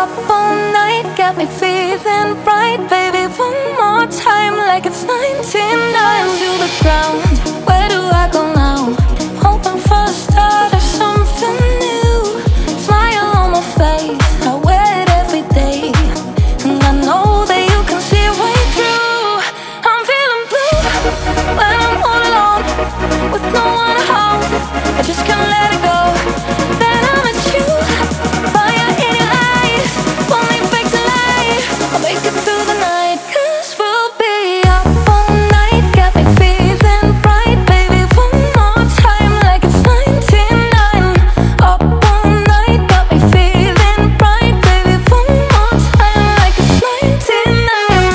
up all night, got me feeling right, baby. One more time, like it's 99. To the ground, where do I go now? Hoping for the start of something new. Smile on my face, I wear it every day, and I know that you can see right through. I'm feeling blue when I'm all alone, with no one to hold. I just can't let it go. Then I met you, fire in your eyes, pull me back to life. I'll make it through the night, 'cause we'll be up all night. Got me feeling right, baby. One more time, like it's 99. Up all night, got me feeling right, baby. One more time, like it's 99.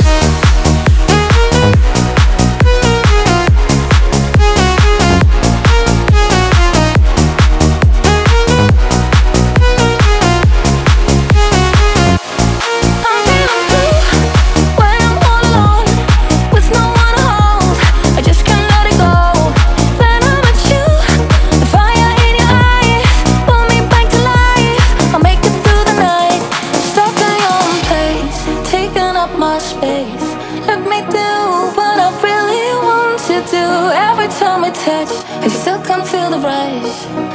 My space, let me do what I really want to do. Every time we touch, I still can feel the rush.